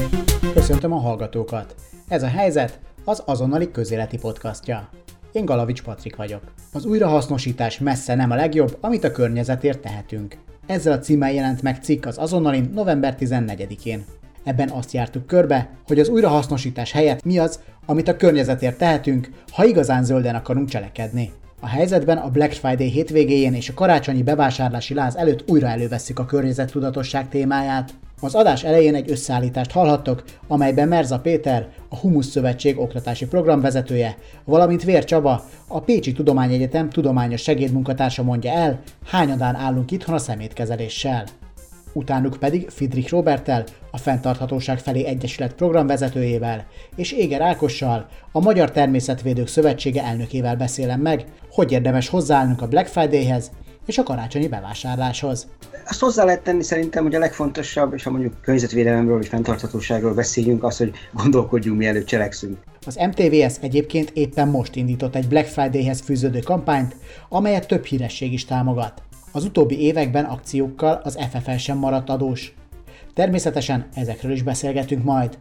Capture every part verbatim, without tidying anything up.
Köszöntöm a hallgatókat! Ez a helyzet az Azonnali Közéleti Podcastja. Én Galavics Patrik vagyok. Az újrahasznosítás messze nem a legjobb, amit a környezetért tehetünk. Ezzel a címmel jelent meg cikk az Azonnalin november tizennegyedikén. Ebben azt jártuk körbe, hogy az újrahasznosítás helyett mi az, amit a környezetért tehetünk, ha igazán zölden akarunk cselekedni. A helyzetben a Black Friday hétvégéjén és a karácsonyi bevásárlási láz előtt újra elővesszük a környezettudatosság témáját. Az adás elején egy összeállítást hallhattok, amelyben Merza Péter, a Humusz Szövetség oktatási programvezetője, valamint Vér Csaba, a Pécsi Tudományegyetem tudományos segédmunkatársa mondja el, hányadán állunk itthon a szemétkezeléssel. Utánuk pedig Fidrich Róberttel, a Fenntarthatóság felé Egyesület programvezetőjével, és Éger Ákossal, a Magyar Természetvédők Szövetsége elnökével beszélem meg, hogy érdemes hozzáállnunk a Black Fridayhez és a karácsonyi bevásárláshoz. Azt hozzá lehet tenni szerintem, hogy a legfontosabb, és ha mondjuk környezetvédelemről és fenntarthatóságról beszéljünk, az, hogy gondolkodjunk, mielőtt cselekszünk. Az em té vé es egyébként éppen most indított egy Black Fridayhez fűződő kampányt, amelyet több híresség is támogat. Az utóbbi években akciókkal az ef ef el sem maradt adós. Természetesen ezekről is beszélgetünk majd.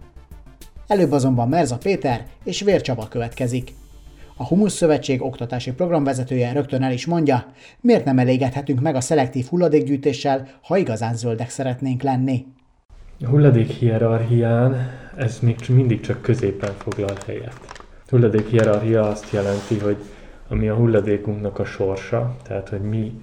Előbb azonban Merza Péter és Vér Csaba következik. A Humusz Szövetség oktatási programvezetője rögtön el is mondja, miért nem elégedhetünk meg a szelektív hulladékgyűjtéssel, ha igazán zöldek szeretnénk lenni. A hulladék hierarchián ez még mindig csak középen foglal helyet. A hulladék hierarchia azt jelenti, hogy ami a hulladékunknak a sorsa, tehát hogy mi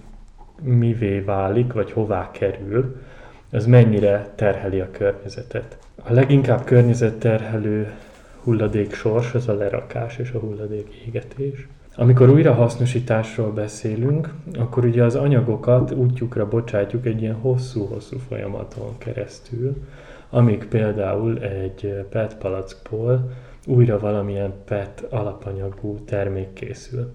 mivé válik, vagy hová kerül, az mennyire terheli a környezetet. A leginkább környezetterhelő hulladék sors az a lerakás és a hulladék égetés. Amikor újrahasznosításról beszélünk, akkor ugye az anyagokat útjukra bocsátjuk egy ilyen hosszú-hosszú folyamaton keresztül, amíg például egy pé é té palackból újra valamilyen pé é té alapanyagú termék készül.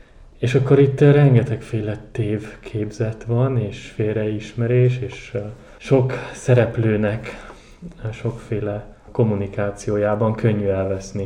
És akkor itt rengetegféle tévképzet van, és félreismerés, és sok szereplőnek sokféle kommunikációjában könnyű elveszni.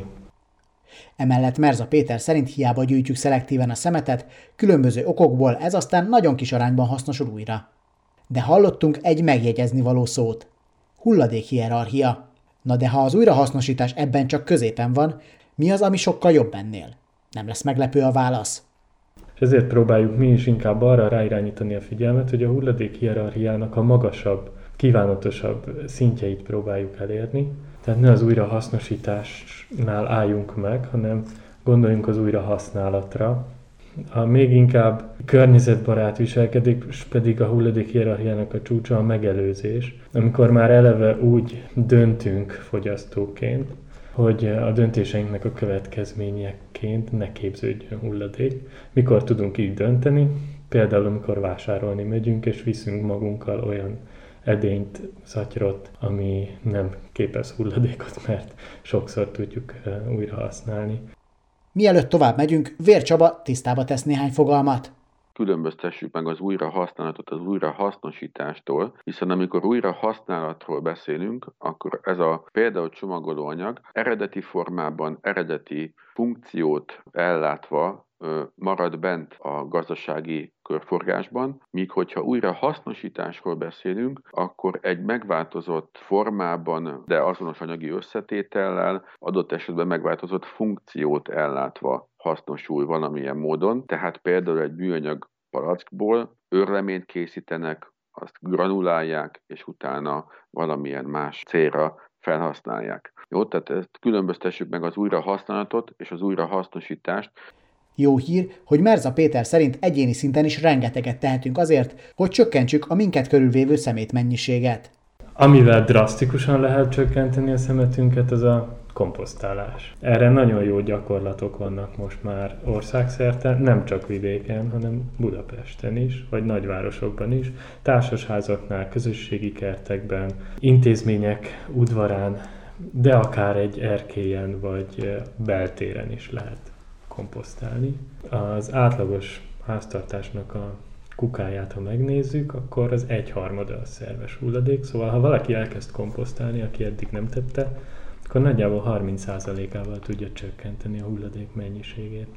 Emellett Merza Péter szerint hiába gyűjtjük szelektíven a szemetet, különböző okokból ez aztán nagyon kis arányban hasznosul újra. De hallottunk egy megjegyezni való szót. Hulladékhierarchia. Na de ha az újrahasznosítás ebben csak középen van, mi az, ami sokkal jobb ennél? Nem lesz meglepő a válasz. És ezért próbáljuk mi is inkább arra ráirányítani a figyelmet, hogy a hulladék hierarchiának a magasabb, kívánatosabb szintjeit próbáljuk elérni. Tehát ne az újrahasznosításnál álljunk meg, hanem gondoljunk az újrahasználatra. A még inkább környezetbarát viselkedés pedig a hulladék hierarchiának a csúcsa a megelőzés, amikor már eleve úgy döntünk fogyasztóként, hogy a döntéseinknek a következményeként ne képződjön hulladék. Mikor tudunk így dönteni? Például, amikor vásárolni megyünk, és viszünk magunkkal olyan edényt, szatyrot, ami nem képez hulladékot, mert sokszor tudjuk újra használni. Mielőtt tovább megyünk, Vér Csaba tisztába tesz néhány fogalmat. Különböztessük meg az újrahasználatot az újrahasznosítástól, hiszen amikor újrahasználatról beszélünk, akkor ez a például csomagolóanyag eredeti formában, eredeti funkciót ellátva marad bent a gazdasági körforgásban, míg hogyha újrahasznosításról beszélünk, akkor egy megváltozott formában, de azonos anyagi összetétellel, adott esetben megváltozott funkciót ellátva hasznosul valamilyen módon. Tehát például egy műanyag palackból őrleményt készítenek, azt granulálják, és utána valamilyen más célra felhasználják. Jó, tehát ezt különböztessük meg az újrahasználatot és az újrahasznosítást. Jó hír, hogy Merza Péter szerint egyéni szinten is rengeteget tehetünk azért, hogy csökkentsük a minket körülvévő szemétmennyiséget. Amivel drasztikusan lehet csökkenteni a szemetünket, az a komposztálás. Erre nagyon jó gyakorlatok vannak most már országszerte, nem csak vidéken, hanem Budapesten is, vagy nagyvárosokban is, társasházaknál, közösségi kertekben, intézmények udvarán, de akár egy erkélyen vagy beltéren is lehet komposztálni. Az átlagos háztartásnak a kukáját, ha megnézzük, akkor az egyharmada a szerves hulladék. Szóval, ha valaki elkezd komposztálni, aki eddig nem tette, akkor nagyjából harminc százalékával tudja csökkenteni a hulladék mennyiségét.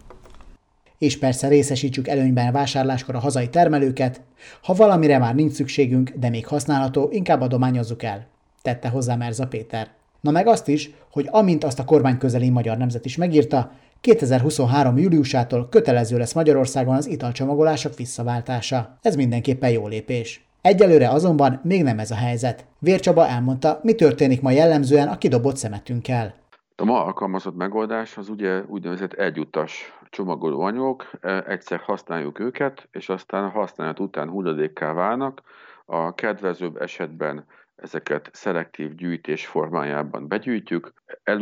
És persze részesítsük előnyben a vásárláskor a hazai termelőket. Ha valamire már nincs szükségünk, de még használható, inkább adományozzuk el, tette hozzá Merza Péter. Na meg azt is, hogy amint azt a kormányközeli Magyar Nemzet is megírta, kétezer-huszonhárom júliusától kötelező lesz Magyarországon az italcsomagolások visszaváltása. Ez mindenképpen jó lépés. Egyelőre azonban még nem ez a helyzet. Vér Csaba elmondta, mi történik ma jellemzően a kidobott szemetünkkel. A ma alkalmazott megoldás az ugye úgynevezett egyutas csomagolóanyagok, egyszer használjuk őket, és aztán a használat után hulladékká válnak. A kedvezőbb esetben ezeket szelektív gyűjtés formájában begyűjtjük,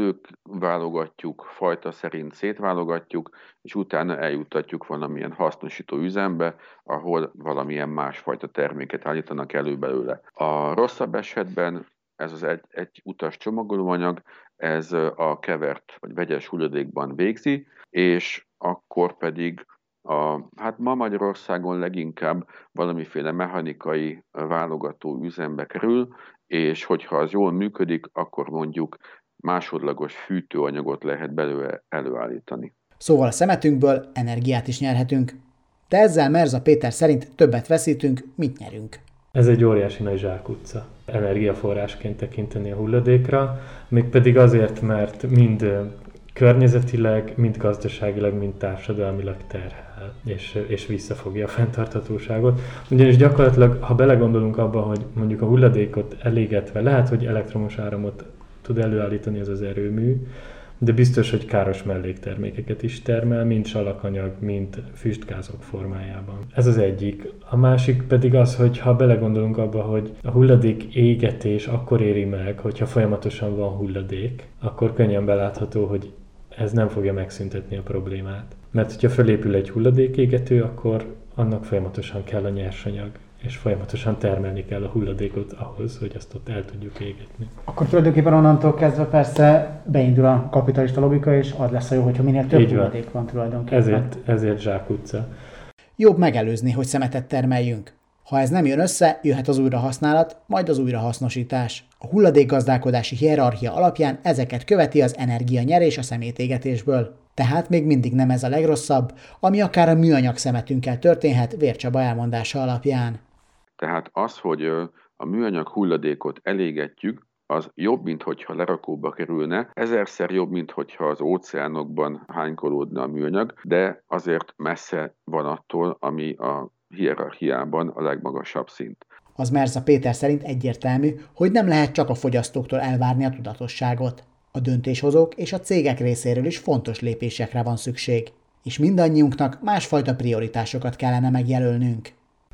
előválogatjuk, fajta szerint szétválogatjuk, és utána eljuttatjuk valamilyen hasznosító üzembe, ahol valamilyen másfajta terméket állítanak elő belőle. A rosszabb esetben ez az egy, egy utas csomagolóanyag, ez a kevert vagy vegyes hulladékban végzi, és akkor pedig a, hát ma Magyarországon leginkább valamiféle mechanikai válogató üzembe kerül, és hogyha az jól működik, akkor mondjuk másodlagos fűtőanyagot lehet belőle előállítani. Szóval a szemetünkből energiát is nyerhetünk, de ezzel Merza Péter szerint többet veszítünk, mint nyerünk. Ez egy óriási nagy zsákutca. Energiaforrásként tekinteni a hulladékra, mégpedig azért, mert mind környezetileg, mind gazdaságilag, mind társadalmilag terhel, és, és visszafogja a fenntarthatóságot. Ugyanis gyakorlatilag, ha belegondolunk abba, hogy mondjuk a hulladékot elégetve lehet, hogy elektromos áramot tud előállítani ez az erőmű, de biztos, hogy káros melléktermékeket is termel, mind salakanyag, mind füstgázok formájában. Ez az egyik. A másik pedig az, hogy ha belegondolunk abba, hogy a hulladék égetés akkor éri meg, hogyha folyamatosan van hulladék, akkor könnyen belátható, hogy ez nem fogja megszüntetni a problémát. Mert hogyha felépül egy hulladékégető, akkor annak folyamatosan kell a nyersanyag, és folyamatosan termelni kell a hulladékot ahhoz, hogy azt ott el tudjuk égetni. Akkor tulajdonképpen onnantól kezdve persze beindul a kapitalista logika, és az lesz a jó, hogyha minél több hulladék van tulajdonképpen. Ezért, ezért zsákutca. Jobb megelőzni, hogy szemetet termeljünk. Ha ez nem jön össze, jöhet az újrahasználat, majd az újrahasznosítás. A hulladékgazdálkodási hierarchia alapján ezeket követi az energianyerés a szemétégetésből. Tehát még mindig nem ez a legrosszabb, ami akár a műanyag szemetünkkel történhet Vér Csaba elmondása alapján. Tehát az, hogy a műanyag hulladékot elégetjük, az jobb, mint hogyha lerakóba kerülne, ezerszer jobb, mint hogyha az óceánokban hánykolódna a műanyag, de azért messze van attól, ami a hierarchiában a legmagasabb szint. Az Merza Péter szerint egyértelmű, hogy nem lehet csak a fogyasztóktól elvárni a tudatosságot. A döntéshozók és a cégek részéről is fontos lépésekre van szükség, és mindannyiunknak másfajta prioritásokat kellene megjelölnünk.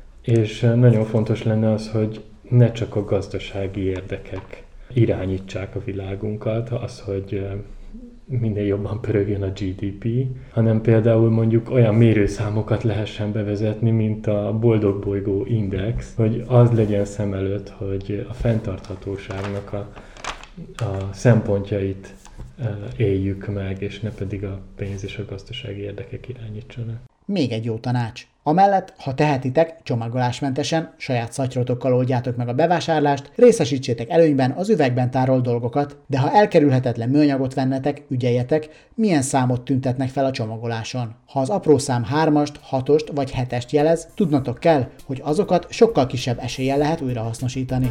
És nagyon fontos lenne az, hogy ne csak a gazdasági érdekek irányítsák a világunkat, az, hogy minél jobban pörögjön a gé dé pé, hanem például mondjuk olyan mérőszámokat lehessen bevezetni, mint a Boldog Bolygó Index, hogy az legyen szem előtt, hogy a fenntarthatóságnak a, a szempontjait éljük meg, és ne pedig a pénz és a gazdasági érdekek irányítsanak. Még egy jó tanács. Amellett, ha tehetitek, csomagolásmentesen, saját szatyrotokkal oldjátok meg a bevásárlást, részesítsétek előnyben az üvegben tárolt dolgokat, de ha elkerülhetetlen műanyagot vennetek, ügyeljetek, milyen számot tüntetnek fel a csomagoláson. Ha az apró szám hármast, hatost vagy hetest jelez, tudnotok kell, hogy azokat sokkal kisebb eséllyel lehet újrahasznosítani.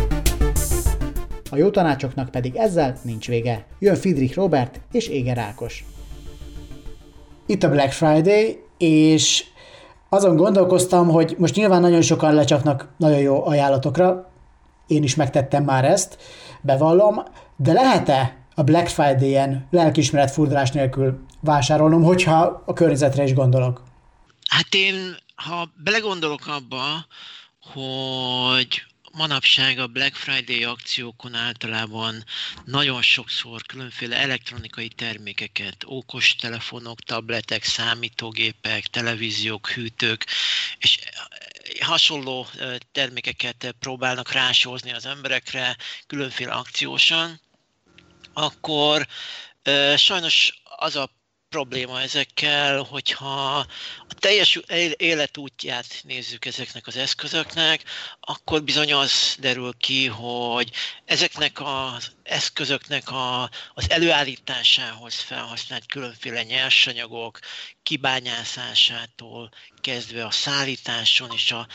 A jó tanácsoknak pedig ezzel nincs vége. Jön Friedrich Robert és Éger Ákos. Itt a Black Friday, és azon gondolkoztam, hogy most nyilván nagyon sokan lecsapnak nagyon jó ajánlatokra, én is megtettem már ezt, bevallom, de lehet-e a Black Friday-en lelkiismeret furdalás nélkül vásárolnom, hogyha a környezetre is gondolok? Hát én, ha belegondolok abba, hogy manapság a Black Friday akciókon általában nagyon sokszor különféle elektronikai termékeket, okostelefonok, tabletek, számítógépek, televíziók, hűtők és hasonló termékeket próbálnak rásózni az emberekre különféle akciósan, akkor sajnos az a probléma ezekkel, hogyha a teljes életútját nézzük ezeknek az eszközöknek, akkor bizony az derül ki, hogy ezeknek az eszközöknek a, az előállításához felhasznált különféle nyersanyagok kibányászásától kezdve a szállításon és a,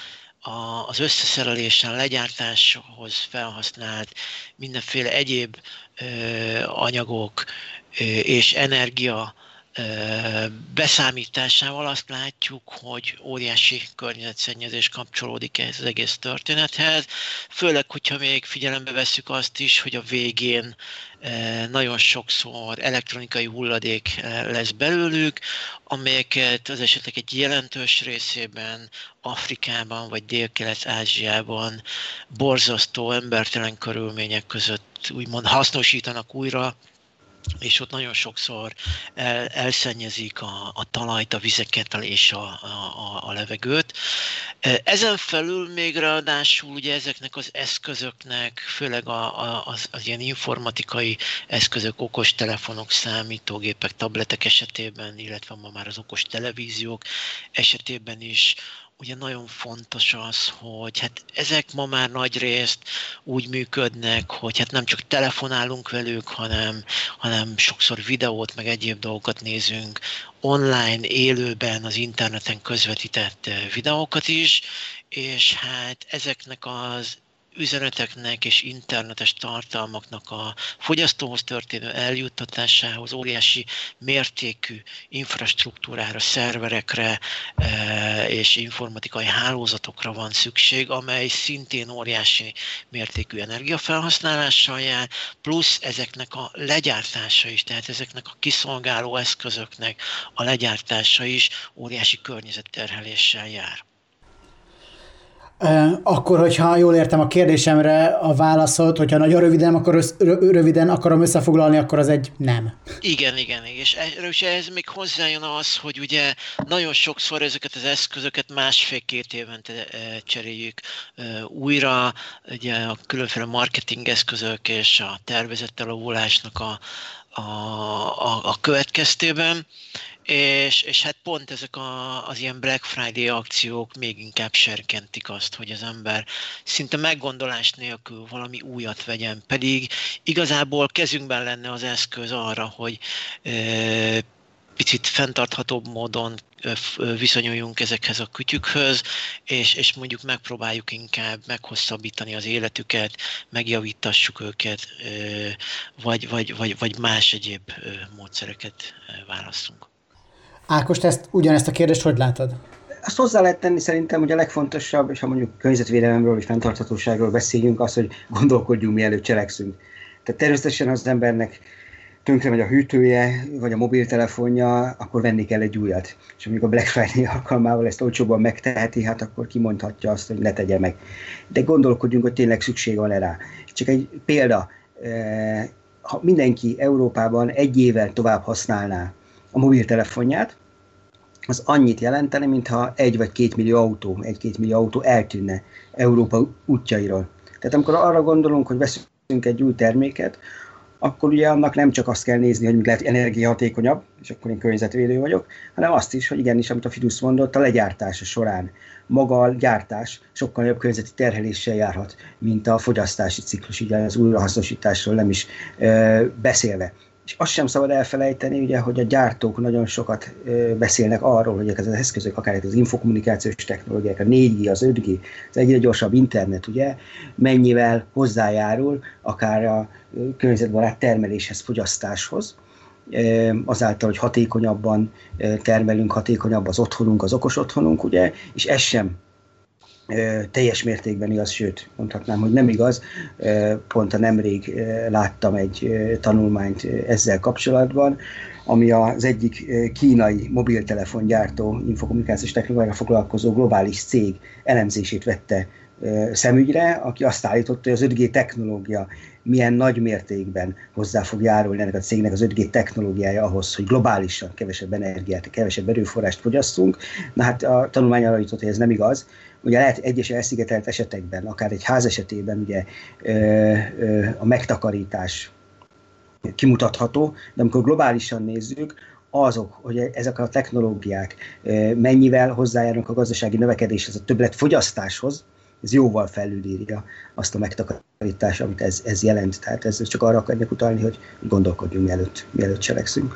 az összeszerelésen, legyártáshoz felhasznált mindenféle egyéb anyagok és energia beszámításával azt látjuk, hogy óriási környezetszennyezés kapcsolódik ehhez az egész történethez, főleg, hogyha még figyelembe vesszük azt is, hogy a végén nagyon sokszor elektronikai hulladék lesz belőlük, amelyeket az esetek egy jelentős részében Afrikában vagy Dél-Kelet-Ázsiában borzasztó, embertelen körülmények között úgymond hasznosítanak újra, és ott nagyon sokszor el, elszennyezik a, a talajt, a vizeket és a, a, a levegőt. Ezen felül még ráadásul ugye ezeknek az eszközöknek, főleg a, a, az, az ilyen informatikai eszközök, okostelefonok, számítógépek, tabletek esetében, illetve ma már az okos televíziók esetében is, ugye nagyon fontos az, hogy hát ezek ma már nagy részt úgy működnek, hogy hát nem csak telefonálunk velük, hanem, hanem sokszor videót, meg egyéb dolgokat nézünk online, élőben, az interneten közvetített videókat is, és hát ezeknek az üzeneteknek és internetes tartalmaknak a fogyasztóhoz történő eljuttatásához óriási mértékű infrastruktúrára, szerverekre és informatikai hálózatokra van szükség, amely szintén óriási mértékű energiafelhasználással jár, plusz ezeknek a legyártása is, tehát ezeknek a kiszolgáló eszközöknek a legyártása is óriási környezetterheléssel jár. Akkor, hogyha jól értem a kérdésemre a válaszot, hogyha nagyon röviden, akkor össz, röviden akarom összefoglalni, akkor az egy nem. Igen, igen, és ehhez még hozzájön az, hogy ugye nagyon sokszor ezeket az eszközöket másfél-két évente cseréljük újra, ugye a különféle marketing eszközök és a tervezett elavulásnak a, a, a, a következtében. És, és hát pont ezek a, az ilyen Black Friday akciók még inkább serkentik azt, hogy az ember szinte meggondolás nélkül valami újat vegyen, pedig igazából kezünkben lenne az eszköz arra, hogy e, picit fenntarthatóbb módon viszonyuljunk ezekhez a kütyükhöz, és, és mondjuk megpróbáljuk inkább meghosszabbítani az életüket, megjavítassuk őket, vagy, vagy, vagy, vagy más egyéb módszereket választunk. Ákos, te ezt, ugyanezt a kérdést hogy látod? Azt hozzá lehet tenni szerintem, hogy a legfontosabb, és ha mondjuk környezetvédelemről vagy fenntarthatóságról beszéljünk, az, hogy gondolkodjunk, mielőtt cselekszünk. Tehát természetesen az embernek tönkre megy a hűtője, vagy a mobiltelefonja, akkor venni kell egy újat. És mondjuk a Black Friday alkalmával ezt olcsóbban megteheti, hát akkor kimondhatja azt, hogy ne tegye meg. De gondolkodjunk, hogy tényleg szükség van rá. Csak egy példa, ha mindenki Európában egy évvel tovább használná a mobiltelefonját, az annyit jelentene, mintha egy vagy két millió autó, egy-két millió autó eltűnne Európa útjairól. Tehát amikor arra gondolunk, hogy veszünk egy új terméket, akkor ugye annak nem csak azt kell nézni, hogy lehet energiahatékonyabb, és akkor én környezetvédő vagyok, hanem azt is, hogy igenis, amit a Fidusz mondott, a legyártása során maga a gyártás sokkal nagyobb környezeti terheléssel járhat, mint a fogyasztási ciklus, ugye az újrahasznosításról nem is ö, beszélve. És azt sem szabad elfelejteni, ugye, hogy a gyártók nagyon sokat ö, beszélnek arról, hogy ezek az eszközök, akár az infokommunikációs technológiák, a négy G, az öt G, az egyre gyorsabb internet, ugye, mennyivel hozzájárul akár a környezetbarát termeléshez, fogyasztáshoz, ö, azáltal, hogy hatékonyabban termelünk, hatékonyabb az otthonunk, az okos otthonunk, ugye, és ez sem teljes mértékben igaz, sőt, mondhatnám, hogy nem igaz. Pont a nemrég láttam egy tanulmányt ezzel kapcsolatban, ami az egyik kínai mobiltelefongyártó, infokommunikációs technológiára foglalkozó globális cég elemzését vette szemügyre, aki azt állította, hogy az öt G technológia milyen nagy mértékben hozzá fog járulni ennek a cégnek az öt G technológiája ahhoz, hogy globálisan kevesebb energiát, kevesebb erőforrást fogyasztunk. Na hát a tanulmány arra jutott, hogy ez nem igaz. Ugye lehet egyes elszigetelt esetekben, akár egy ház esetében ugye ö, ö, a megtakarítás kimutatható, de amikor globálisan nézzük, azok, hogy ezek a technológiák ö, mennyivel hozzájárulnak a gazdasági növekedéshez, a többletfogyasztáshoz, ez jóval felülírja azt a megtakarítást, amit ez, ez jelent. Tehát ez csak arra akarnak utalni, hogy gondolkodjunk, mielőtt, mielőtt cselekszünk.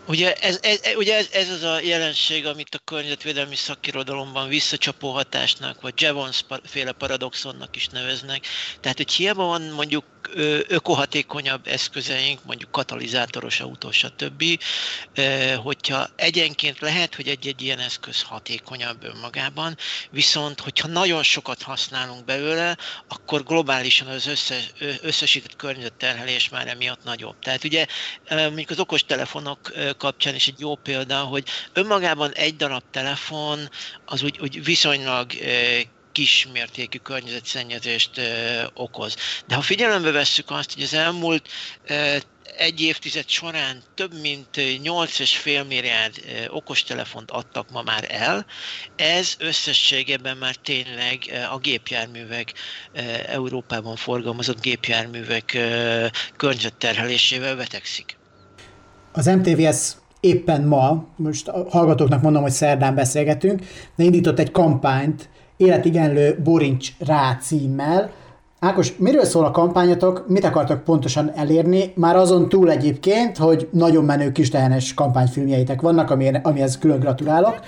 Ugye ez, ez, ugye ez, ez az a jelenség, amit a környezetvédelmi szakirodalomban visszacsapó hatásnak, vagy Jevons-féle paradoxonnak is neveznek. Tehát, hogy hiába van mondjuk ökohatékonyabb eszközeink, mondjuk katalizátoros autó, stb., hogyha egyenként lehet, hogy egy-egy ilyen eszköz hatékonyabb önmagában, viszont hogyha nagyon sokat használunk belőle, akkor globálisan az összes, összesített környezetterhelés már emiatt nagyobb. Tehát ugye mondjuk az okostelefonok kapcsán is egy jó példa, hogy önmagában egy darab telefon az úgy, úgy viszonylag kismértékű környezetszennyezést okoz. De ha figyelembe vesszük azt, hogy az elmúlt egy évtized során több mint nyolc egész öt milliárd okostelefont adtak ma már el, ez összességében már tényleg a gépjárművek, Európában forgalmazott gépjárművek környezetterhelésével vetekszik. Az em té vé es éppen ma, most a hallgatóknak mondom, hogy szerdán beszélgetünk, de indított egy kampányt, Életigenlő Borincs rá címmel. Ákos, miről szól a kampányatok, mit akartok pontosan elérni? Már azon túl egyébként, hogy nagyon menő kis tehenes kampányfilmjeitek vannak, amihez külön gratulálok.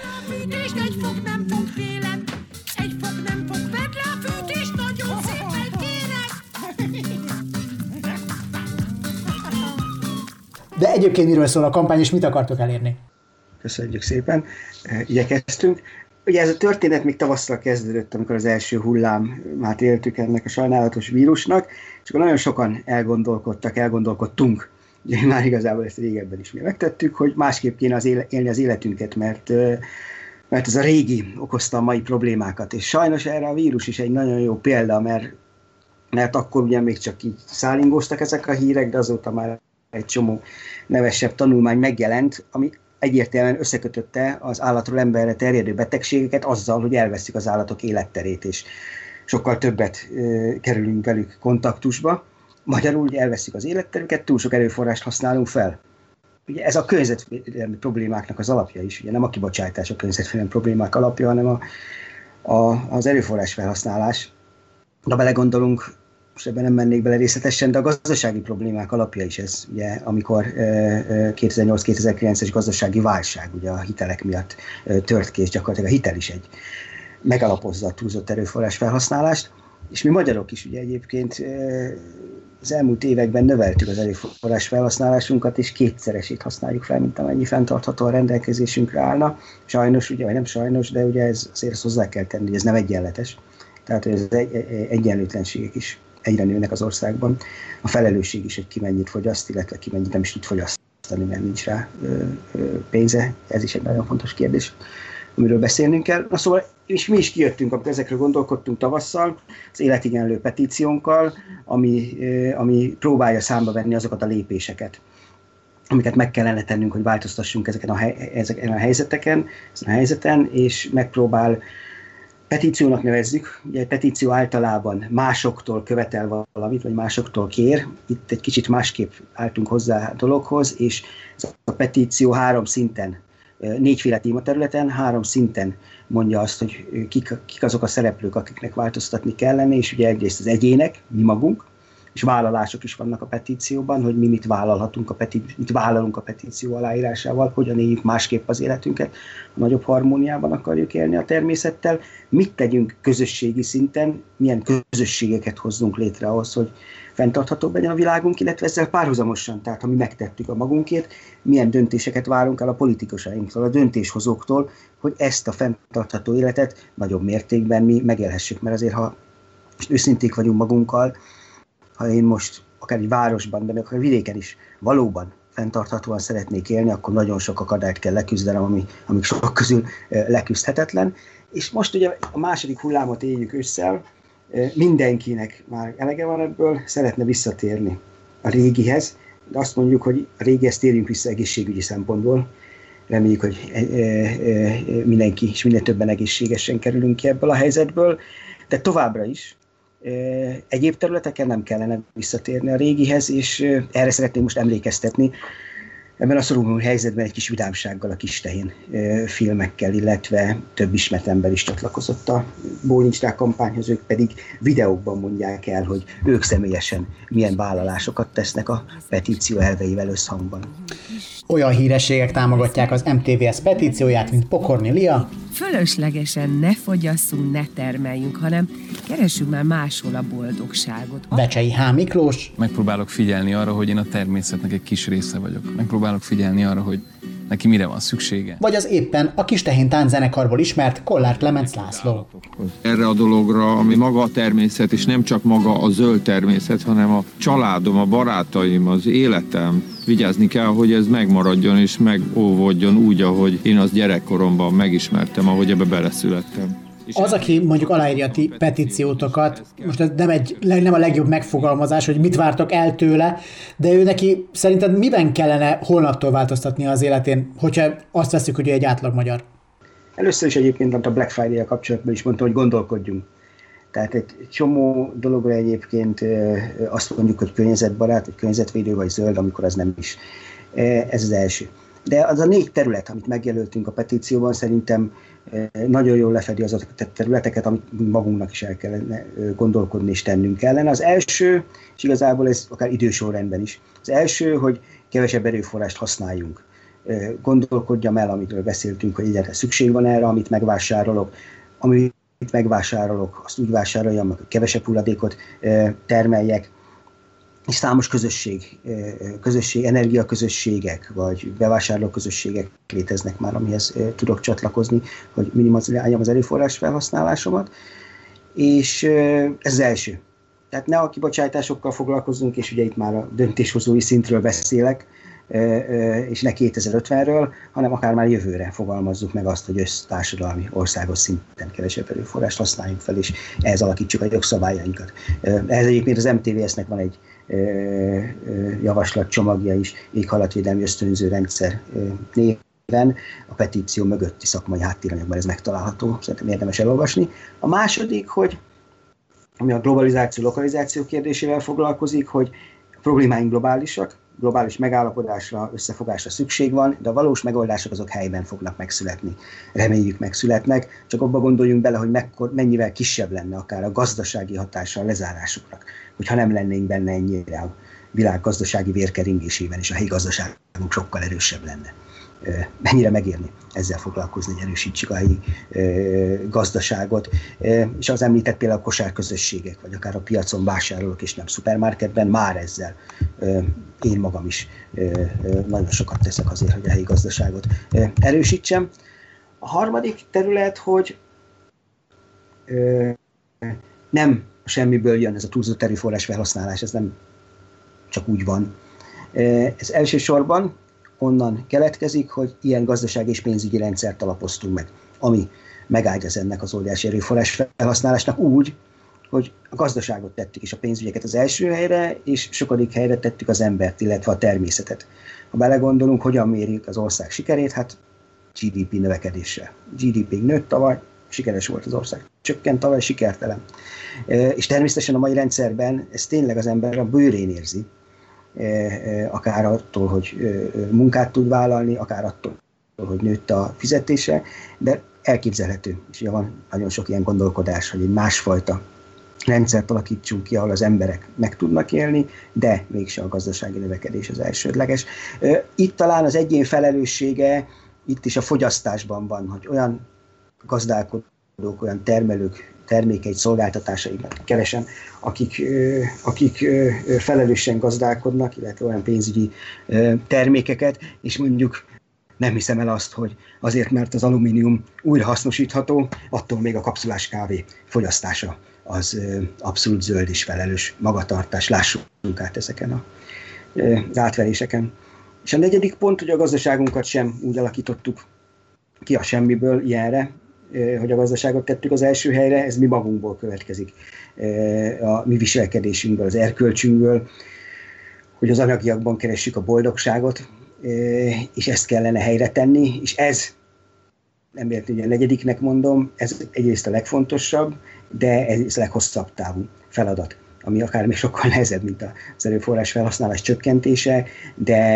De egyébként miről szól a kampány, és mit akartok elérni? Köszönjük szépen. Igyekeztünk. Ugye ez a történet még tavasszal kezdődött, amikor az első hullámát éltük ennek a sajnálatos vírusnak, és akkor nagyon sokan elgondolkodtak, elgondolkodtunk, ugye már igazából ezt régebben is mi megtettük, hogy másképp kéne az éle, élni az életünket, mert, mert ez a régi okozta a mai problémákat, és sajnos erre a vírus is egy nagyon jó példa, mert, mert akkor ugye még csak így szállingóztak ezek a hírek, de azóta már egy csomó nevesebb tanulmány megjelent, ami egyértelműen összekötötte az állatról emberre terjedő betegségeket azzal, hogy elveszik az állatok életterét, és sokkal többet ö, kerülünk velük kontaktusba. Magyarul ugye elveszik az életterüket, túl sok erőforrást használunk fel. Ugye ez a környezetvédelmi problémáknak az alapja is, ugye nem a kibocsátás a környezetvédelmi problémák alapja, hanem a, a, az erőforrás felhasználás. De belegondolunk, most ebben nem mennék bele részletesen, de a gazdasági problémák alapja is ez, ugye, amikor kétezer-nyolc kétezer-kilences gazdasági válság ugye a hitelek miatt tört ki, és gyakorlatilag a hitel is egy megalapozza a túlzott erőforrás felhasználást, és mi magyarok is ugye egyébként az elmúlt években növeltük az erőforrás felhasználásunkat, és kétszeresét használjuk fel, mint amennyi fenntarthatóan rendelkezésünkre állna. Sajnos, ugye, vagy nem sajnos, de ugye ez azért ezt hozzá kell tenni, hogy ez nem egyenletes. Tehát hogy az egyenlőtlenségek is egyre nőnek az országban. A felelősség is, hogy ki mennyit fogyaszt, illetve ki mennyit nem is tud fogyasztani, mert nincs rá ö, ö, pénze. Ez is egy nagyon fontos kérdés, amiről beszélnünk kell. Na szóval, és mi is kijöttünk, amikor ezekről gondolkodtunk tavasszal, az Életigenlő petíciónkkal, ami, ö, ami próbálja számba venni azokat a lépéseket, amiket meg kellene tennünk, hogy változtassunk ezeken a, hely, ezeken a helyzeteken, ezen a helyzeten, és megpróbál petíciónak nevezzük, ugye egy petíció általában másoktól követel valamit, vagy másoktól kér. Itt egy kicsit másképp álltunk hozzá a dologhoz, és ez a petíció három szinten, négyféle tématerületen, három szinten mondja azt, hogy kik, kik azok a szereplők, akiknek változtatni kellene, és ugye egyrészt az egyének, mi magunk, és vállalások is vannak a petícióban, hogy mi mit vállalhatunk, a peti- mit vállalunk a petíció aláírásával, hogyan éljük másképp az életünket, a nagyobb harmóniában akarjuk élni a természettel, mit tegyünk közösségi szinten, milyen közösségeket hozzunk létre ahhoz, hogy fenntarthatóbb legyen a világunk, illetve ezzel párhuzamosan, tehát ha mi megtettük a magunkét, milyen döntéseket várunk el a politikusainktól, a döntéshozóktól, hogy ezt a fenntartható életet nagyobb mértékben mi megélhessük, mert azért, ha most őszinték vagyunk magunkkal, ha én most akár egy városban, de akár vidéken is valóban fenntarthatóan szeretnék élni, akkor nagyon sok akadályt kell leküzdenem, ami, amik sokak közül leküzdhetetlen. És most ugye a második hullámot éljük ősszel, mindenkinek már elege van ebből, szeretne visszatérni a régihez, de azt mondjuk, hogy a régihez térjünk vissza egészségügyi szempontból. Reméljük, hogy mindenki és minél többen egészségesen kerülünk ki ebből a helyzetből, de továbbra is egyéb területeken nem kellene visszatérni a régihez, és erre szeretném most emlékeztetni ebben a szoruló helyzetben egy kis vidámsággal, a Kistehén filmekkel, illetve több ismert ember is csatlakozott a Bólincs rá kampányhoz, ők pedig videókban mondják el, hogy ők személyesen milyen vállalásokat tesznek a petíció elveivel összhangban. Olyan hírességek támogatják az em té vé es petícióját, mint Pokorni Lia. Fölöslegesen ne fogyasszunk, ne termeljünk, hanem keressünk már máshol a boldogságot. Becsei H. Miklós. Megpróbálok figyelni arra, hogy én a természetnek egy kis része vagyok. Megpróbálok figyelni arra, hogy neki mire van szüksége. Vagy az éppen a Kistehén tánczenekarból ismert Kollár Klemenc László. Erre a dologra, ami maga a természet, és nem csak maga a zöld természet, hanem a családom, a barátaim, az életem. Vigyázni kell, hogy ez megmaradjon és megóvodjon úgy, ahogy én azt gyerekkoromban megismertem, ahogy ebbe beleszülettem. Az, aki mondjuk aláírja a ti petíciótokat, most ez nem, egy, nem a legjobb megfogalmazás, hogy mit vártok el tőle, de ő neki szerinted miben kellene holnaptól változtatni az életén, hogyha azt veszük, hogy ő egy átlag magyar? Először is egyébként a Black Friday-a kapcsolatban is mondtam, hogy gondolkodjunk. Tehát egy csomó dologra egyébként azt mondjuk, hogy környezetbarát, vagy környezetvédő, vagy zöld, amikor az nem is. Ez az első. De az a négy terület, amit megjelöltünk a petícióban, szerintem nagyon jól lefedi azokat a területeket, amit magunknak is el kellene gondolkodni és tennünk kellene. Az első, és igazából ez akár idősorrendben is, az első, hogy kevesebb erőforrást használjunk. Gondolkodjam el, amitől beszéltünk, hogy egyáltalán szükség van erre, amit megvásárolok, amit megvásárolok, azt úgy vásároljam, hogy kevesebb hulladékot termeljek, és számos közösség, közösség, energiaközösségek, vagy bevásárlóközösségek léteznek már, amihez tudok csatlakozni, hogy minimalizáljam az erőforrás felhasználásomat. És ez az első. Tehát ne a kibocsátásokkal foglalkozzunk, és ugye itt már a döntéshozói szintről beszélek, és ne kétezer-ötvenről, hanem akár már jövőre fogalmazzuk meg azt, hogy össztársadalmi országos szinten kevesebb erőforrást használjunk fel, és ehhez alakítsuk a jogszabályainkat. Ehhez egyébként az em té vé es-nek van egy javaslatcsomagja is, éghajlatvédelmi ösztönző rendszer néven, a petíció mögötti szakmai háttéranyagban ez megtalálható, szerintem érdemes elolvasni. A második, hogy ami a globalizáció, lokalizáció kérdésével foglalkozik, hogy a problémáink globálisak, globális megállapodásra, összefogásra szükség van, de a valós megoldások azok helyben fognak megszületni. Reméljük megszületnek, csak abba gondoljunk bele, hogy mekkor, mennyivel kisebb lenne akár a gazdasági hatása a lezárásoknak, hogyha nem lennénk benne ennyire a világ gazdasági vérkeringésében, és a helyi gazdaságunk sokkal erősebb lenne. Mennyire megérni ezzel foglalkozni, hogy erősítsük a helyi gazdaságot. És az említett például a kosárközösségek, vagy akár a piacon vásárolók és nem szupermarketben, már ezzel én magam is nagyon sokat teszek azért, hogy a helyi gazdaságot erősítsem. A harmadik terület, hogy nem semmiből jön ez a túlzott erőforrás felhasználás, ez nem csak úgy van. Ez elsősorban onnan keletkezik, hogy ilyen gazdasági és pénzügyi rendszert alapoztunk meg, ami megáldja ennek az óriási erőforrás felhasználásnak úgy, hogy a gazdaságot tettük és a pénzügyeket az első helyre, és sokadik helyre tettük az embert, illetve a természetet. Ha belegondolunk, hogyan mérjük az ország sikerét, hát gé dé pé növekedéssel. gé dé pé nőtt tavaly, sikeres volt az ország. Csökkent tavaly, sikertelen. És természetesen a mai rendszerben ez tényleg az ember a bőrén érzi, akár attól, hogy munkát tud vállalni, akár attól, hogy nőtt a fizetése, de elképzelhető, és ugye van nagyon sok ilyen gondolkodás, hogy egy másfajta rendszert alakítsunk ki, ahol az emberek meg tudnak élni, de mégsem a gazdasági növekedés az elsődleges. Itt talán az egyén felelőssége itt is a fogyasztásban van, hogy olyan gazdálkodók, olyan termelők termékeit, szolgáltatásaikat keresen, akik, akik felelősen gazdálkodnak, illetve olyan pénzügyi termékeket, és mondjuk nem hiszem el azt, hogy azért, mert az alumínium újrahasznosítható, attól még a kapszulás kávé fogyasztása az abszolút zöld és felelős magatartás. Lássunk át ezeken az átveréseken. És a negyedik pont, hogy a gazdaságunkat sem úgy alakítottuk ki a semmiből ilyenre, hogy a gazdaságot tettük az első helyre, ez mi magunkból következik, a mi viselkedésünkből, az erkölcsünkből, hogy az anyagiakban keressük a boldogságot, és ezt kellene helyre tenni, és ez, nem véletlenül a negyediknek mondom, ez egyrészt a legfontosabb, de ez a leghosszabb távú feladat, ami akár még sokkal nehezebb, mint az erőforrás felhasználás csökkentése, de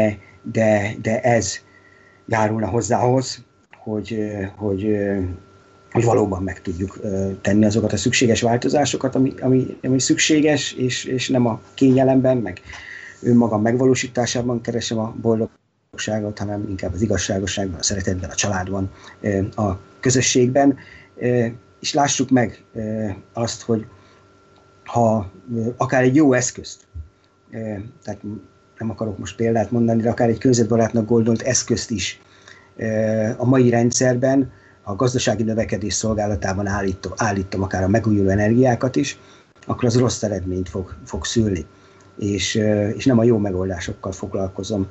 de, de ez járulna hozzához, hogy, hogy, hogy valóban meg tudjuk tenni azokat a szükséges változásokat, ami, ami, ami szükséges, és, és nem a kényelemben, meg önmagam megvalósításában keresem a boldogságot, hanem inkább az igazságosságban, a szeretetben, a családban, a közösségben. És lássuk meg azt, hogy ha akár egy jó eszközt, tehát nem akarok most példát mondani, de akár egy környezetbarátnak gondolt eszközt is a mai rendszerben, a gazdasági növekedés szolgálatában állítom, állítom akár a megújuló energiákat is, akkor az rossz eredményt fog, fog szülni. És, és nem a jó megoldásokkal foglalkozom.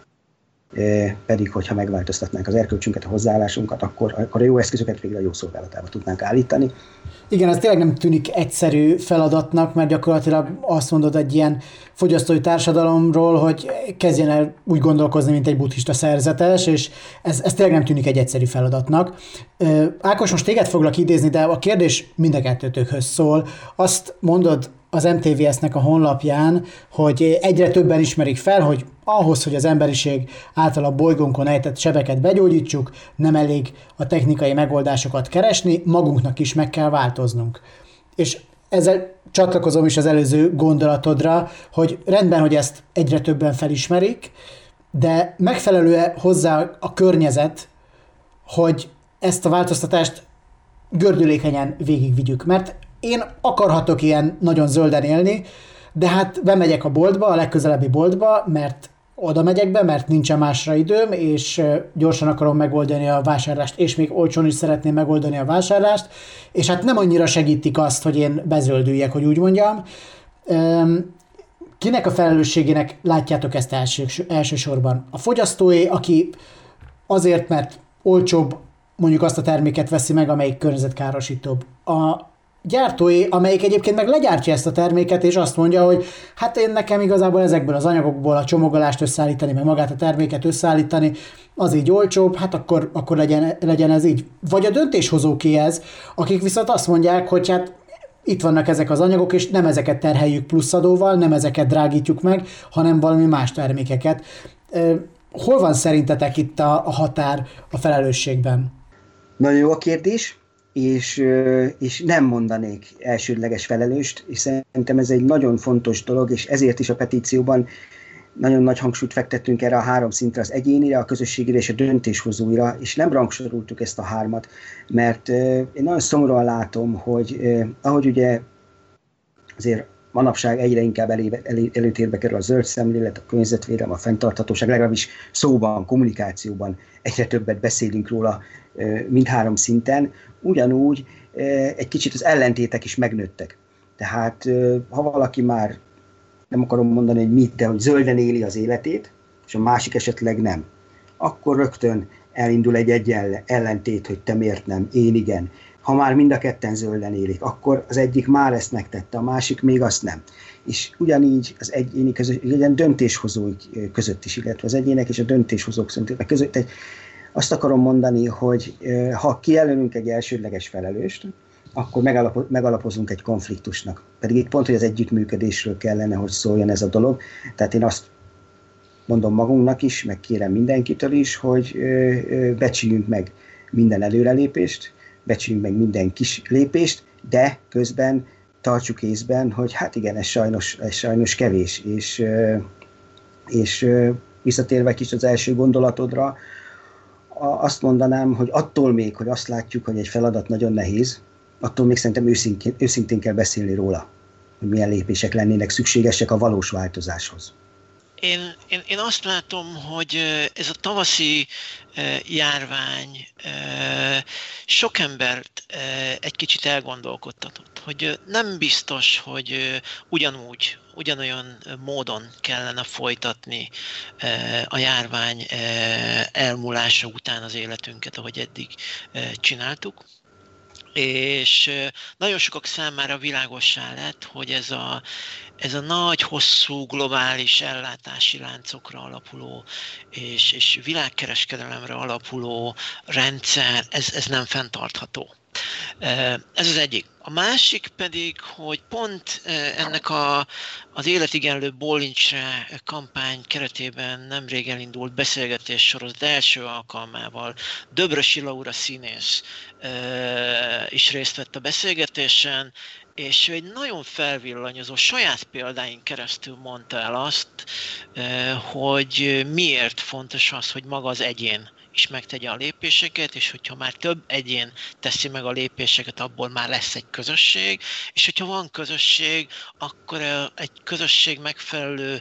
Pedig, hogyha megváltoztatnánk az erkölcsünket, a hozzáállásunkat, akkor, akkor a jó eszközöket végre a jó szolgálatába tudnánk állítani. Igen, ez tényleg nem tűnik egyszerű feladatnak, mert gyakorlatilag azt mondod egy ilyen fogyasztói társadalomról, hogy kezdjen el úgy gondolkozni, mint egy buddhista szerzetes, és ez, ez tényleg nem tűnik egy egyszerű feladatnak. Ákos, most téged foglak idézni, de a kérdés mind a kettőtökhöz szól. Azt mondod az em té vé es-nek a honlapján, hogy egyre többen ismerik fel, hogy ahhoz, hogy az emberiség által a bolygónkon ejtett sebeket begyógyítsuk, nem elég a technikai megoldásokat keresni, magunknak is meg kell változnunk. És ezzel csatlakozom is az előző gondolatodra, hogy rendben, hogy ezt egyre többen felismerik, de megfelelő hozzá a környezet, hogy ezt a változtatást gördülékenyen végigvigyük. Mert én akarhatok ilyen nagyon zölden élni, de hát bemegyek a boltba, a legközelebbi boltba, mert oda megyek be, mert nincsen másra időm, és gyorsan akarom megoldani a vásárlást, és még olcsón is szeretném megoldani a vásárlást, és hát nem annyira segítik azt, hogy én bezöldüljek, hogy úgy mondjam. Kinek a felelősségének látjátok ezt első, elsősorban? A fogyasztóé, aki azért, mert olcsóbb, mondjuk azt a terméket veszi meg, amelyik környezetkárosítóbb. A gyártóé, amelyik egyébként meg legyártja ezt a terméket, és azt mondja, hogy hát én nekem igazából ezekből az anyagokból a csomagolást összeállítani, meg magát a terméket összeállítani, az így olcsóbb, hát akkor, akkor legyen, legyen ez így. Vagy a döntéshozóké ez, akik viszont azt mondják, hogy hát itt vannak ezek az anyagok, és nem ezeket terheljük pluszadóval, nem ezeket drágítjuk meg, hanem valami más termékeket. Hol van szerintetek itt a, a határ a felelősségben? Nagyon jó a kérdés. És, és nem mondanék elsődleges felelőst, és szerintem ez egy nagyon fontos dolog, és ezért is a petícióban nagyon nagy hangsúlyt fektettünk erre a három szintre, az egyénire, a közösségire és a döntéshozóira, és nem rangsoroltuk ezt a hármat, mert én nagyon szomorúan látom, hogy ahogy ugye azért manapság egyre inkább elé, elé, előtérbe kerül a zöld szemlélet, a környezetvédelem, a fenntarthatóság, legalábbis szóban, kommunikációban egyre többet beszélünk róla mindhárom szinten, ugyanúgy egy kicsit az ellentétek is megnőttek. Tehát ha valaki már, nem akarom mondani, hogy mit, de hogy zölden éli az életét, és a másik esetleg nem, akkor rögtön elindul egy egyenle, ellentét, hogy te miért nem, én igen. Ha már mind a ketten zölden élik, akkor az egyik már ezt megtette, a másik még azt nem. És ugyanígy az egyéni között, legyen döntéshozók között is, illetve az egyének és a döntéshozók között. Egy, azt akarom mondani, hogy ha kijelölünk egy elsődleges felelőst, akkor megalapo, megalapozunk egy konfliktusnak. Pedig itt pont, hogy az együttműködésről kellene, hogy szóljon ez a dolog. Tehát én azt mondom magunknak is, meg kérem mindenkitől is, hogy becsüljünk meg minden előrelépést, becsüljünk meg minden kis lépést, de közben tartsuk észben, hogy hát igen, ez sajnos, ez sajnos kevés. És, és visszatérve kis az első gondolatodra, azt mondanám, hogy attól még, hogy azt látjuk, hogy egy feladat nagyon nehéz, attól még szerintem őszintén, őszintén kell beszélni róla, hogy milyen lépések lennének szükségesek a valós változáshoz. Én, én, én azt látom, hogy ez a tavaszi járvány sok embert egy kicsit elgondolkodtatott, hogy nem biztos, hogy ugyanúgy, ugyanolyan módon kellene folytatni a járvány elmúlása után az életünket, ahogy eddig csináltuk. És nagyon sokak számára világossá lett, hogy ez a, ez a nagy, hosszú, globális ellátási láncokra alapuló és, és világkereskedelemre alapuló rendszer, ez, ez nem fenntartható. Ez az egyik. A másik pedig, hogy pont ennek a, az Életigenlő Bólincsre kampány keretében nemrég elindult beszélgetés sorozat első alkalmával Döbrösi Laura színész is részt vett a beszélgetésen, és ő egy nagyon felvillanyozó, saját példáin keresztül mondta el azt, hogy miért fontos az, hogy maga az egyén is megtegye a lépéseket, és hogyha már több egyén teszi meg a lépéseket, abból már lesz egy közösség, és hogyha van közösség, akkor egy közösség megfelelő,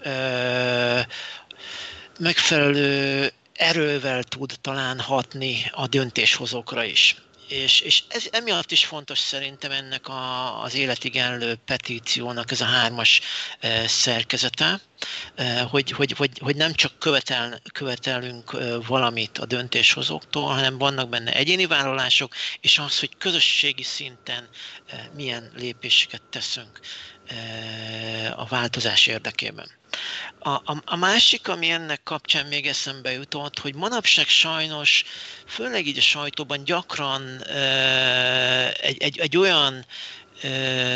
megfelelő erővel tud talán hatni a döntéshozókra is. És, és ez emiatt is fontos szerintem ennek a, az Életigenlő petíciónak ez a hármas e, szerkezete, e, hogy, hogy, hogy, hogy nem csak követel, követelünk e, valamit a döntéshozóktól, hanem vannak benne egyéni vállalások, és az, hogy közösségi szinten e, milyen lépéseket teszünk e, a változás érdekében. A, a, a másik, ami ennek kapcsán még eszembe jutott, hogy manapság sajnos, főleg így a sajtóban gyakran e, egy, egy, egy olyan e,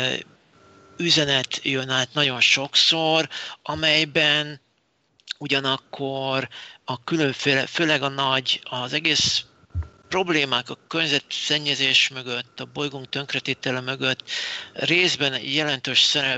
üzenet jön át nagyon sokszor, amelyben ugyanakkor a különféle, főleg a nagy, az egész problémák a környezetszennyezés mögött, a bolygónk tönkretétele mögött részben jelentős szerep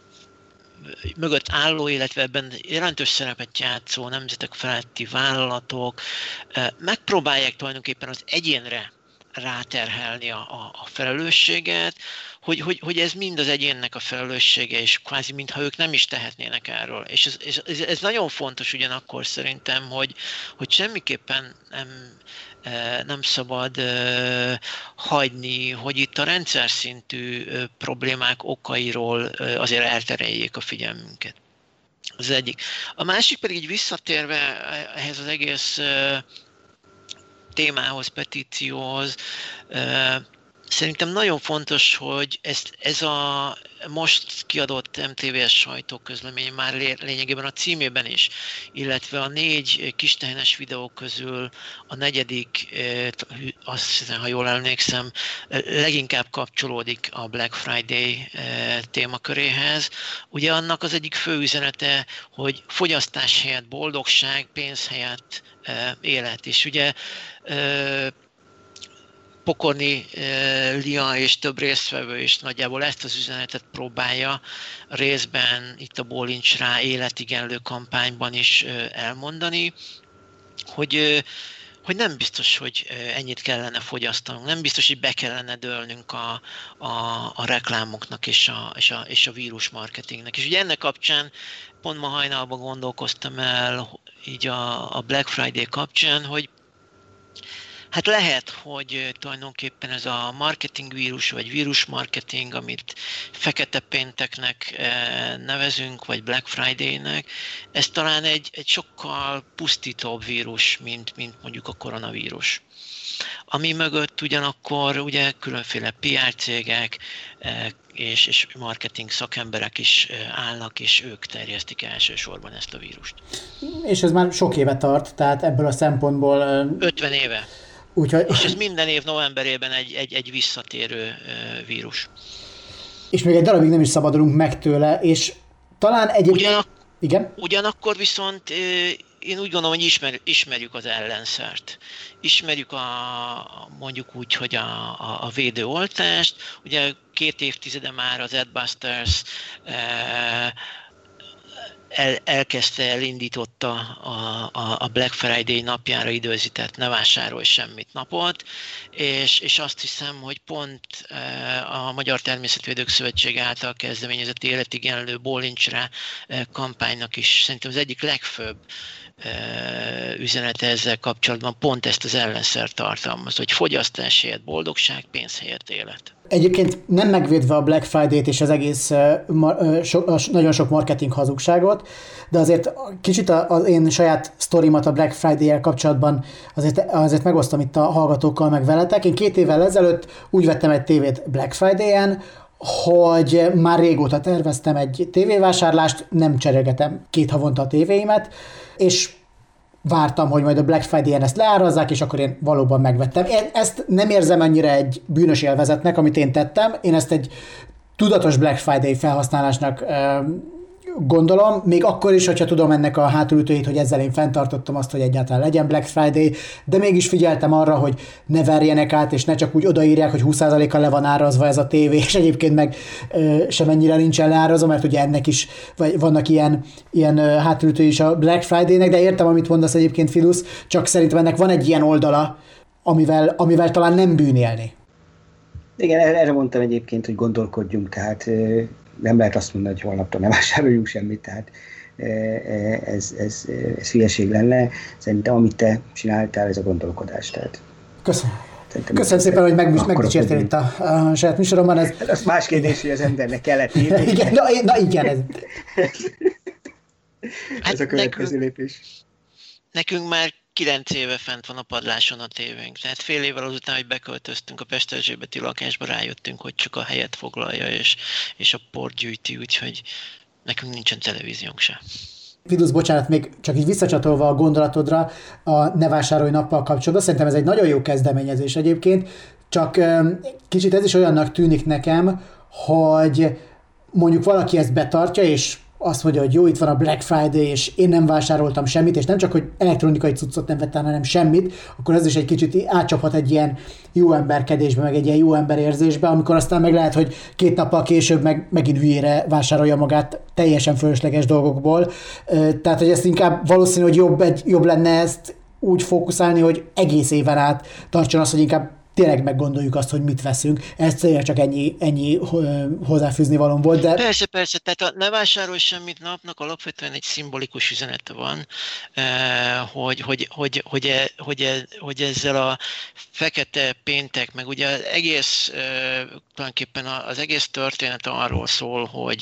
mögött álló, illetve ebben jelentős szerepet játszó nemzetek feletti vállalatok megpróbálják tulajdonképpen az egyénre ráterhelni a, a, a felelősséget, hogy, hogy, hogy ez mind az egyénnek a felelőssége, és kvázi mintha ők nem is tehetnének erről. És ez, ez, ez nagyon fontos ugyanakkor szerintem, hogy, hogy semmiképpen nem, nem szabad hagyni, hogy itt a rendszer szintű problémák okairól azért eltereljék a figyelmünket. Az egyik. A másik pedig így visszatérve ehhez az egész témához, petícióhoz, szerintem nagyon fontos, hogy ezt, ez a most kiadott em té vé es sajtóközlemény már lényegében a címében is, illetve a négy kistehenes videó közül a negyedik, azt hiszem, ha jól emlékszem, leginkább kapcsolódik a Black Friday témaköréhez. Ugye annak az egyik fő üzenete, hogy fogyasztás helyett boldogság, pénz helyett élet. És ugye Pokorni Lia és több résztvevő is nagyjából ezt az üzenetet próbálja részben itt a Bólincs rá életigenlő kampányban is elmondani, hogy, hogy nem biztos, hogy ennyit kellene fogyasztanunk, nem biztos, hogy be kellene dőlnünk a, a, a reklámoknak és a, és, a, és a vírusmarketingnek. És ugye ennek kapcsán pont ma hajnalban gondolkoztam el így a, a Black Friday kapcsán, hogy hát lehet, hogy tulajdonképpen ez a marketing vírus, vagy vírusmarketing, amit Fekete Pénteknek nevezünk, vagy Black Friday-nek, ez talán egy, egy sokkal pusztítóbb vírus, mint, mint mondjuk a koronavírus. Ami mögött ugyanakkor ugye különféle pé er cégek és, és marketing szakemberek is állnak, és ők terjesztik elsősorban ezt a vírust. És ez már sok éve tart, tehát ebből a szempontból... ötven éve. Úgyhogy... És ez minden év novemberében egy, egy, egy visszatérő vírus. És még egy darabig nem is szabadulunk meg tőle, és talán egy... Ugyanak... Igen? Ugyanakkor viszont én úgy gondolom, hogy ismer, ismerjük az ellenszert. Ismerjük a, mondjuk úgy, hogy a, a, a védőoltást. Ugye két évtizede már az Adbusters El, elkezdte, elindította a, a, a Black Friday napjára időzített ne vásárolj semmit napot, és, és azt hiszem, hogy pont a Magyar Természetvédők Szövetsége által kezdeményezett életigenlő Bólincsre kampánynak is szerintem az egyik legfőbb üzenete ezzel kapcsolatban pont ezt az ellenszert tartalmaz, hogy fogyasztás helyett boldogság, pénz helyett élet. Egyébként nem megvédve a Black Friday-t és az egész uh, so, uh, nagyon sok marketing hazugságot, de azért kicsit az én saját sztorimat a Black Friday-el kapcsolatban azért, azért megosztom itt a hallgatókkal meg veletek. Én két évvel ezelőtt úgy vettem egy tévét Black Friday-en, hogy már régóta terveztem egy tévévásárlást, nem cserélgetem két havonta a tévéimet, és vártam, hogy majd a Black Friday-en ezt leárazzák, és akkor én valóban megvettem. Én ezt nem érzem annyira egy bűnös élvezetnek, amit én tettem. Én ezt egy tudatos Black Friday felhasználásnak gondolom, még akkor is, hogyha tudom ennek a hátulütőjét, hogy ezzel én fenntartottam azt, hogy egyáltalán legyen Black Friday, de mégis figyeltem arra, hogy ne verjenek át, és ne csak úgy odaírják, hogy húsz százalékkal le van árazva ez a tévé, és egyébként meg ö, semennyire nincsen leárazva, mert ugye ennek is vagy vannak ilyen, ilyen hátulütői is a Black Friday-nek, de értem, amit mondasz egyébként, Filusz, csak szerintem ennek van egy ilyen oldala, amivel, amivel talán nem bűn élni. Igen, erre mondtam egyébként, hogy gondolkodjunk, tehát nem lehet azt mondani, hogy holnaptól nem vásároljunk semmit, tehát ez, ez, ez hülyeség lenne. Szerintem, amit te csináltál, ez a gondolkodás. Tehát Köszönöm. Köszönöm szépen, hogy meg, megdicsértél itt a, a saját műsoromban. Ez... Az más kérdés, hogy az embernek kellett írni. igen, na, na igen. Ez, ez a következő lépés. Nekünk már kilenc éve fent van a padláson a tévénk. Tehát fél évvel azután, hogy beköltöztünk a Pesterzsébeti lakásba, rájöttünk, hogy csak a helyet foglalja, és, és a port gyűjti, úgyhogy nekünk nincsen televíziónk se. Fidusz, bocsánat, még csak így visszacsatolva a gondolatodra a Ne vásárolj nappal kapcsolatban, szerintem ez egy nagyon jó kezdeményezés egyébként, csak kicsit ez is olyannak tűnik nekem, hogy mondjuk valaki ezt betartja, és azt mondja, hogy jó, itt van a Black Friday, és én nem vásároltam semmit, és nem csak, hogy elektronikai cuccot nem vettem, hanem semmit, akkor ez is egy kicsit átcsaphat egy ilyen jó emberkedésbe, meg egy ilyen jó emberérzésbe, amikor aztán meg lehet, hogy két nappal később meg, megint hülyére vásárolja magát teljesen fölösleges dolgokból. Tehát, hogy ezt inkább valószínű, hogy jobb, egy, jobb lenne ezt úgy fókuszálni, hogy egész éven át tartson az, hogy inkább tényleg meggondoljuk azt, hogy mit veszünk. Ez tényleg csak ennyi, ennyi hozzáfűzni valóm volt, de... Persze, persze, tehát a Ne vásárolj semmit napnak alapvetően egy szimbolikus üzenete van, hogy, hogy, hogy, hogy, hogy, hogy ezzel a fekete péntek, meg ugye az egész, tulajdonképpen az egész történet arról szól, hogy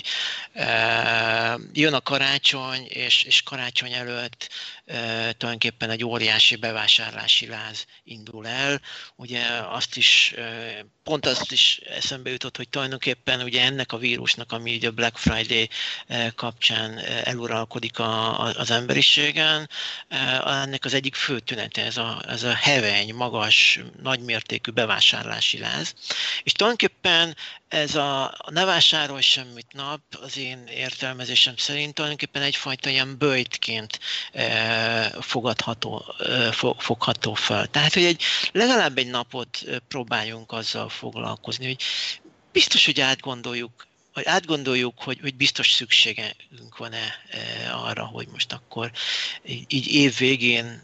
jön a karácsony, és, és karácsony előtt tulajdonképpen egy óriási bevásárlási láz indul el. Ugye azt is, pont azt is eszembe jutott, hogy tulajdonképpen ugye ennek a vírusnak, ami ugye a Black Friday kapcsán eluralkodik a, a, az emberiségen, ennek az egyik fő tünete ez a, ez a heveny, magas, nagymértékű bevásárlási láz. És tulajdonképpen ez a, a Ne vásárolj semmit nap az én értelmezésem szerint tulajdonképpen egyfajta ilyen böjtként fogadható, fogható fel. Tehát, hogy egy, legalább egy napot próbáljunk azzal foglalkozni, hogy biztos, hogy átgondoljuk, hogy átgondoljuk, hogy, hogy biztos szükségünk van-e arra, hogy most akkor így év végén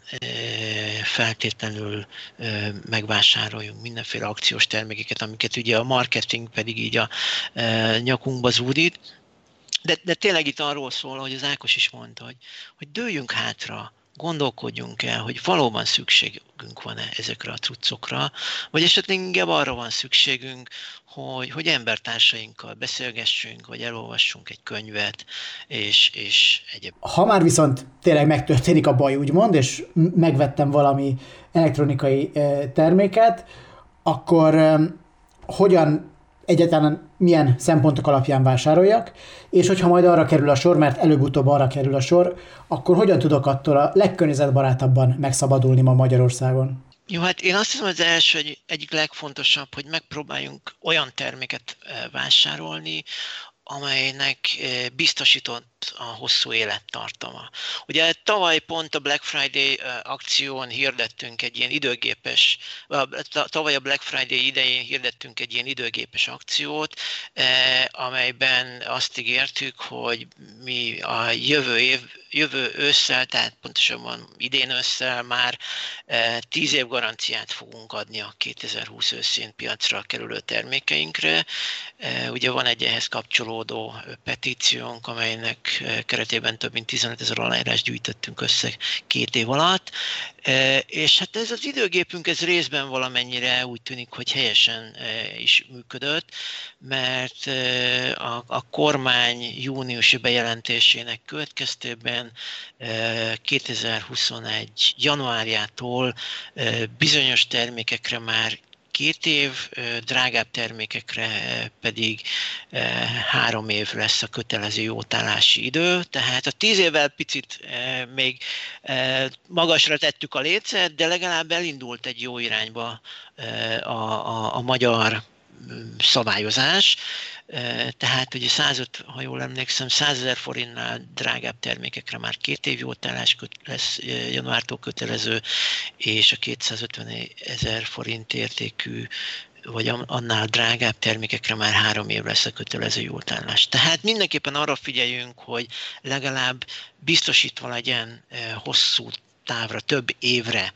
feltétlenül megvásároljunk mindenféle akciós termékeket, amiket ugye a marketing pedig így a nyakunkba zúdít. De, de tényleg itt arról szól, hogy az Ákos is mondta, hogy, hogy dőljünk hátra, gondolkodjunk el, hogy valóban szükségünk van-e ezekre a cuccokra, vagy esetleg inkább arra van szükségünk, hogy, hogy embertársainkkal beszélgessünk, vagy elolvassunk egy könyvet, és, és egyéb. Ha már viszont tényleg megtörténik a baj, úgymond, és megvettem valami elektronikai terméket, akkor hogyan egyáltalán milyen szempontok alapján vásároljak, és hogyha majd arra kerül a sor, mert előbb-utóbb arra kerül a sor, akkor hogyan tudok attól a legkörnyezetbarátabban megszabadulni ma Magyarországon? Jó, hát én azt hiszem, hogy az első egy, egyik legfontosabb, hogy megpróbáljunk olyan terméket vásárolni, amelynek biztosított a hosszú élettartama. Ugye tavaly pont a Black Friday akción hirdettünk egy ilyen időgépes, tavaly a Black Friday idején hirdettünk egy ilyen időgépes akciót, amelyben azt ígértük, hogy mi a jövő év, jövő ősszel, tehát pontosabban idén ősszel már tíz év garanciát fogunk adni a kétezer-húsz őszén piacra kerülő termékeinkre. Ugye van egy ehhez kapcsolódó petíciónk, amelynek keretében több mint tizenöt ezer aláírás gyűjtöttünk össze két év alatt. És hát ez az időgépünk ez részben valamennyire úgy tűnik, hogy helyesen is működött, mert a, a kormány júniusi bejelentésének következtében kétezer-huszonegy januárjától bizonyos termékekre már két év, drágább termékekre pedig három év lesz a kötelező jótállási idő, tehát a tíz évvel picit még magasra tettük a lécet, de legalább elindult egy jó irányba a, a, a magyar szabályozás. Tehát ugye százöt, ha jól emlékszem, százezer forintnál drágább termékekre már két év jótállás lesz januártól kötelező, és a kétszázötven ezer forint értékű vagy annál drágább termékekre már három év lesz a kötelező jótállás. Tehát mindenképpen arra figyeljünk, hogy legalább biztosítva legyen hosszú távra, több évre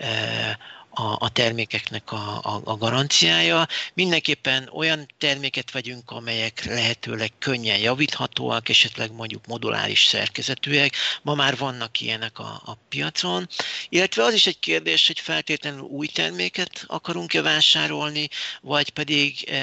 a, a termékeknek a, a, a garanciája. Mindenképpen olyan terméket vegyünk, amelyek lehetőleg könnyen javíthatóak, esetleg mondjuk moduláris szerkezetűek. Ma már vannak ilyenek a, a piacon. Illetve az is egy kérdés, hogy feltétlenül új terméket akarunk-e vásárolni, vagy pedig e,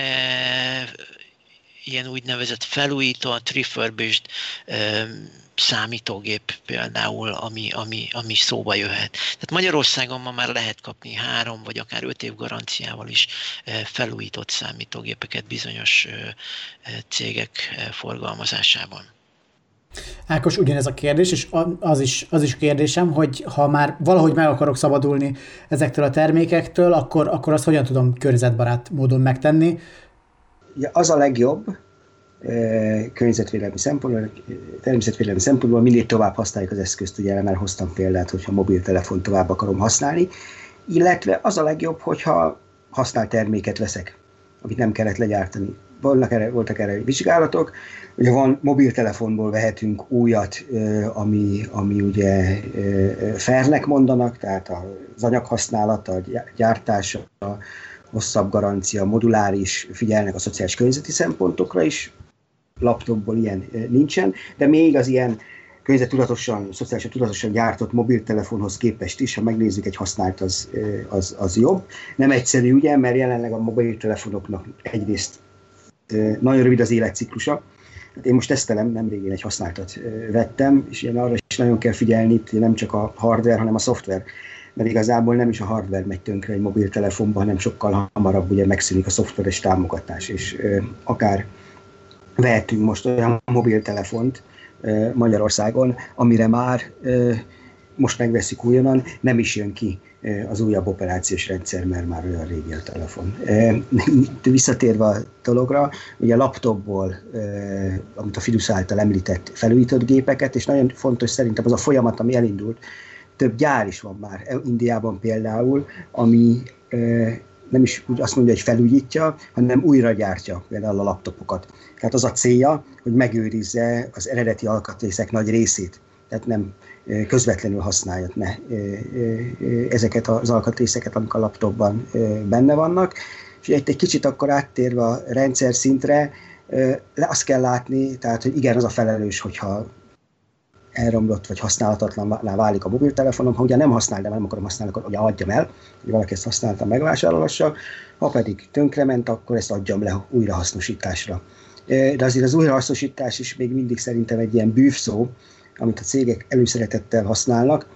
ilyen úgynevezett felújított, refurbished e, számítógép például, ami, ami, ami szóba jöhet. Tehát Magyarországon ma már lehet kapni három vagy akár öt év garanciával is felújított számítógépeket bizonyos cégek forgalmazásában. Ákos, ugyanez a kérdés, és az is, az is kérdésem, hogy ha már valahogy meg akarok szabadulni ezektől a termékektől, akkor, akkor azt hogyan tudom környezetbarát módon megtenni? Ja, az a legjobb, környezetvédelmi szempontból, természetvédelmi szempontból minél tovább használjuk az eszközt, ugye már hoztam példát, hogyha mobiltelefon tovább akarom használni, illetve az a legjobb, hogyha használt terméket veszek, amit nem kellett legyártani. Voltak erre, voltak erre vizsgálatok, ugye van mobiltelefonból vehetünk újat, ami, ami ugye fairnek mondanak, tehát az anyaghasználata, a gyártása, a hosszabb garancia, moduláris, figyelnek a szociális környezeti szempontokra is, laptopból ilyen nincsen, de még az ilyen környezettudatosan, szociálisan tudatosan gyártott mobiltelefonhoz képest is, ha megnézzük, egy használt, az, az, az jobb. Nem egyszerű, ugye, mert jelenleg a mobiltelefonoknak egyrészt nagyon rövid az életciklusa. Én most tesztelem, nemrég én egy használtat vettem, és ilyen arra is nagyon kell figyelni, itt nem csak a hardware, hanem a szoftver. Mert igazából nem is a hardware megy tönkre egy mobiltelefonban, hanem sokkal hamarabb ugye megszűnik a szoftveres támogatás, és ö, akár vehetünk most olyan mobiltelefont ö, Magyarországon, amire már ö, most megveszik újonnan, nem is jön ki ö, az újabb operációs rendszer, mert már olyan régi a telefon. Ö, visszatérve a dologra, ugye a laptopból, ö, amit a Fidusz által említett, felújított gépeket, és nagyon fontos szerintem az a folyamat, ami elindult, több gyár is van már, Indiában például, ami ö, nem is úgy azt mondja, hogy felújítja, hanem újra gyártja például a laptopokat. Tehát az a célja, hogy megőrizze az eredeti alkatrészek nagy részét, tehát nem ö, közvetlenül használja ne, ö, ö, ezeket az alkatrészeket, amik a laptopban ö, benne vannak. És egy, egy kicsit akkor áttérve a rendszer szintre, ö, azt kell látni, tehát hogy igen, az a felelős, hogyha elromlott vagy használatatlanná válik a mobiltelefonom, ha ugye nem használ, de nem akarom használni, akkor ugye adjam el, hogy valaki ezt használta, megvásárolhassa, ha pedig tönkrement, akkor ezt adjam le újrahasznosításra. De azért az újrahasznosítás is még mindig szerintem egy ilyen bűvszó, amit a cégek előszeretettel használnak.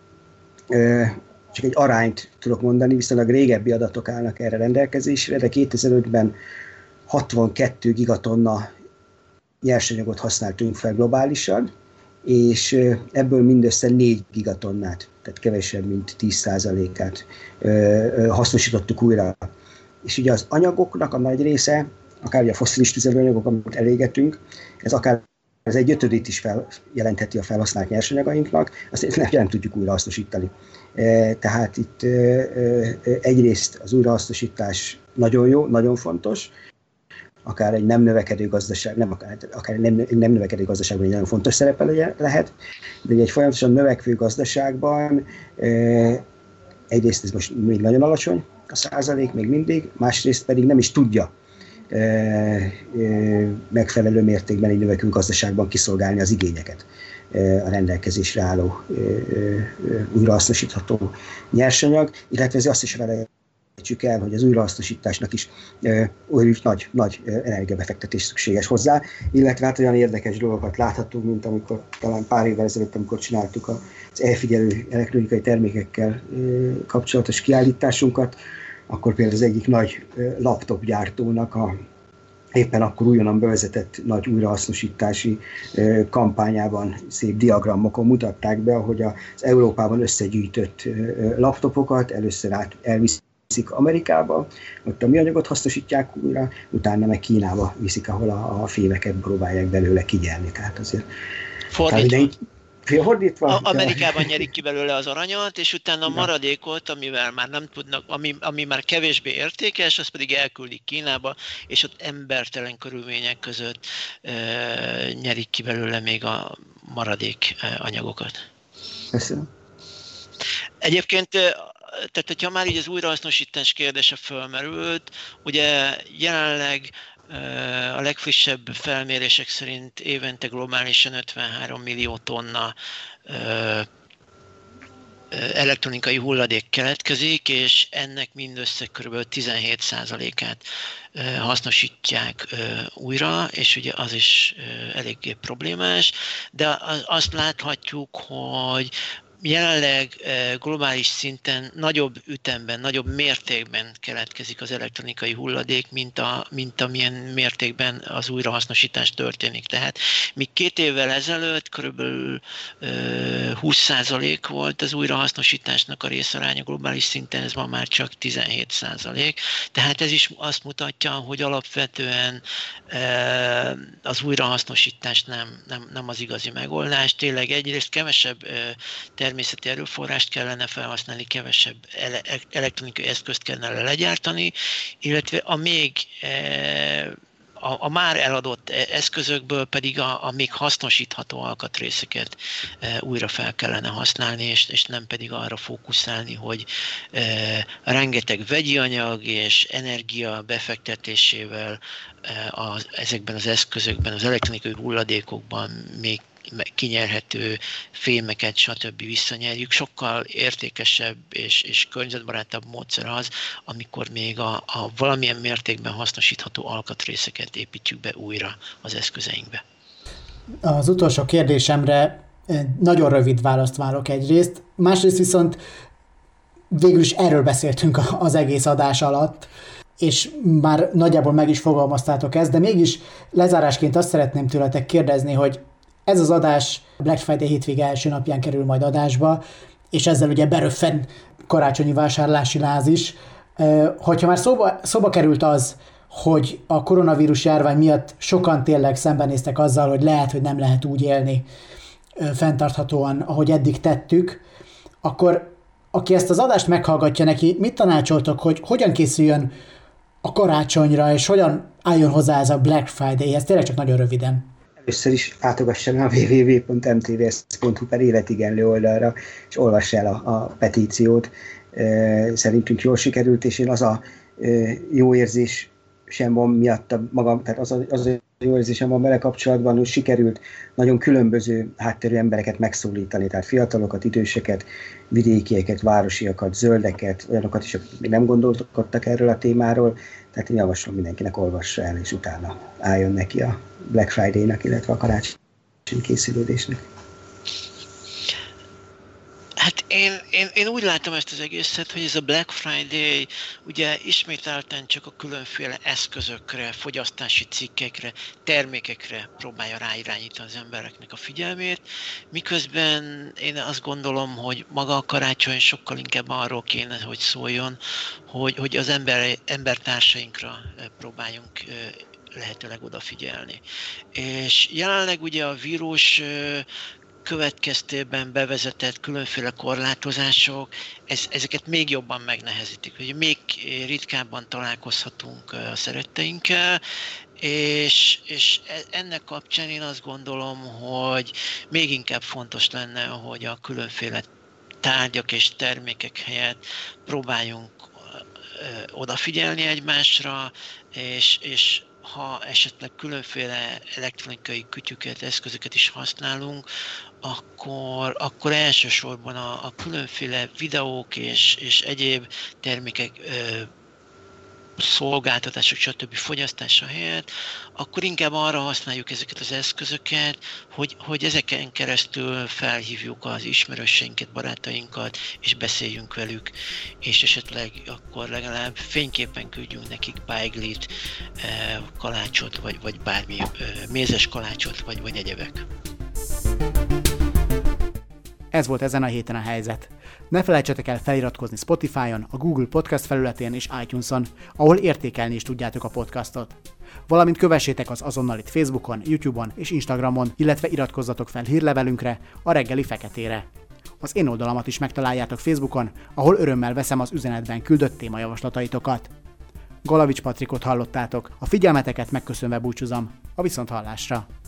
Csak egy arányt tudok mondani, viszonylag régebbi adatok állnak erre rendelkezésre, de kétezer-ötben hatvankettő gigatonna nyersanyagot használtunk fel globálisan, és ebből mindössze négy gigatonnát, tehát kevesebb, mint tíz százalékát hasznosítottuk újra. És ugye az anyagoknak a nagy része, akár ugye a fosszilis tüzelőanyagok, amit elégetünk, ez akár az egy ötödét is fel, jelentheti a felhasznált nyersanyagainknak, azt nem, nem tudjuk újrahasznosítani. Tehát itt egyrészt az újrahasznosítás nagyon jó, nagyon fontos, akár egy nem növekedő gazdaság, nem akár, akár egy nem, nem növekedő gazdaságban egy nagyon fontos szerepe lehet, de egy folyamatosan növekvő gazdaságban e, egyrészt ez most még nagyon alacsony a százalék, még mindig, másrészt pedig nem is tudja e, e, megfelelő mértékben egy növekvő gazdaságban kiszolgálni az igényeket, e, a rendelkezésre álló e, e, újrahasznosítható nyersanyag, illetve ez azt is vele el, hogy az újrahasznosításnak is e, olyan nagy, nagy energiabefektetés szükséges hozzá, illetve hát olyan érdekes dolgokat láthatunk, mint amikor talán pár évvel ezelőtt, amikor csináltuk az elfigyelő elektronikai termékekkel e, kapcsolatos kiállításunkat, akkor például az egyik nagy laptopgyártónak a éppen akkor újonnan bevezetett nagy újrahasznosítási kampányában szép diagramokon mutatták be, ahogy az Európában összegyűjtött laptopokat először át elviszik Amerikába, ott a műanyagot hasznosítják újra, utána meg Kínába viszik, ahol a, a fémeket próbálják belőle kigyelni. Tehát azért... Fordítva. Fordítva. A, Amerikában nyerik ki belőle az aranyat, és utána a maradékot, amivel már nem tudnak, ami, ami már kevésbé értékes, azt pedig elküldik Kínába, és ott embertelen körülmények között e, nyerik ki belőle még a maradék anyagokat. Köszönöm. Egyébként, tehát hogyha már így az újrahasznosítás kérdése fölmerült, ugye jelenleg a legfrissebb felmérések szerint évente globálisan ötvenhárom millió tonna elektronikai hulladék keletkezik, és ennek mindössze kb. tizenhét százalékát hasznosítják újra, és ugye az is eléggé problémás, de azt láthatjuk, hogy jelenleg globális szinten nagyobb ütemben, nagyobb mértékben keletkezik az elektronikai hulladék, mint, a, mint amilyen mértékben az újrahasznosítás történik. Tehát míg két évvel ezelőtt körülbelül húsz százalék volt az újrahasznosításnak a részaránya globális szinten, ez ma már csak tizenhét százalék. Tehát ez is azt mutatja, hogy alapvetően az újrahasznosítás nem, nem, nem az igazi megoldás. Tényleg egyrészt kevesebb természeti erőforrást kellene felhasználni, kevesebb ele- elektronikai eszközt kellene legyártani, illetve a még a, a már eladott eszközökből pedig a, a még hasznosítható alkatrészeket újra fel kellene használni, és, és nem pedig arra fókuszálni, hogy e, rengeteg vegyi anyag és energia befektetésével e, az, ezekben az eszközökben, az elektronikai hulladékokban még kinyerhető fémeket, stb. Visszanyerjük. Sokkal értékesebb és, és környezetbarátabb módszer az, amikor még a, a valamilyen mértékben hasznosítható alkatrészeket építjük be újra az eszközeinkbe. Az utolsó kérdésemre nagyon rövid választ várok egyrészt, másrészt viszont végül is erről beszéltünk az egész adás alatt, és már nagyjából meg is fogalmaztátok ezt, de mégis lezárásként azt szeretném tőletek kérdezni, hogy ez az adás Black Friday hétvége első napján kerül majd adásba, és ezzel ugye beröffen karácsonyi vásárlási láz is. Hogyha már szóba, szóba került az, hogy a koronavírus járvány miatt sokan tényleg szembenéztek azzal, hogy lehet, hogy nem lehet úgy élni fenntarthatóan, ahogy eddig tettük, akkor aki ezt az adást meghallgatja, neki mit tanácsoltok, hogy hogyan készüljön a karácsonyra, és hogyan álljon hozzá ez a Black Friday-hez? Tényleg csak nagyon röviden. Először is látogasson a double-u double-u double-u pont m t v s pont h u per életigenlő oldalra, és olvass el a, a petíciót. Szerintünk jól sikerült, és én az a jó érzés sem van miatta magam, tehát az a, az a jó érzésem van vele kapcsolatban, hogy sikerült nagyon különböző hátterű embereket megszólítani, tehát fiatalokat, időseket, vidékieket, városiakat, zöldeket, olyanokat is, akik még nem gondolkodtak erről a témáról, tehát én javaslom mindenkinek olvassa el, és utána álljon neki a Black Friday-nak, illetve a karácsonyi készülődésnek. Hát én, én, én úgy látom ezt az egészet, hogy ez a Black Friday ugye ismételten csak a különféle eszközökre, fogyasztási cikkekre, termékekre próbálja ráirányítani az embereknek a figyelmét, miközben én azt gondolom, hogy maga a karácsony sokkal inkább arról kéne, hogy szóljon, hogy, hogy az ember, embertársainkra próbáljunk lehetőleg odafigyelni. És jelenleg ugye a vírus következtében bevezetett különféle korlátozások, ez, ezeket még jobban megnehezítik. Ugye még ritkábban találkozhatunk a szeretteinkkel, és, és ennek kapcsán én azt gondolom, hogy még inkább fontos lenne, hogy a különféle tárgyak és termékek helyett próbáljunk odafigyelni egymásra, és, és ha esetleg különféle elektronikai kütyüket, eszközöket is használunk, akkor, akkor elsősorban a, a különféle videók és, és egyéb termékek ö, szolgáltatások, stb. Fogyasztása helyett, akkor inkább arra használjuk ezeket az eszközöket, hogy, hogy ezeken keresztül felhívjuk az ismerőseinket, barátainkat, és beszéljünk velük, és esetleg akkor legalább fényképpen küldjünk nekik beiglit, kalácsot, vagy, vagy bármi mézes kalácsot, vagy, vagy egyebek. Ez volt ezen a héten a helyzet. Ne felejtsetek el feliratkozni Spotify-on, a Google Podcast felületén és iTunes-on, ahol értékelni is tudjátok a podcastot. Valamint kövessétek az Azonnalit Facebookon, YouTube-on és Instagramon, illetve iratkozzatok fel hírlevelünkre, a Reggeli Feketére. Az én oldalamat is megtaláljátok Facebookon, ahol örömmel veszem az üzenetben küldött témajavaslataitokat. Galavics Patrikot hallottátok, a figyelmeteket megköszönve búcsúzom, a viszonthallásra!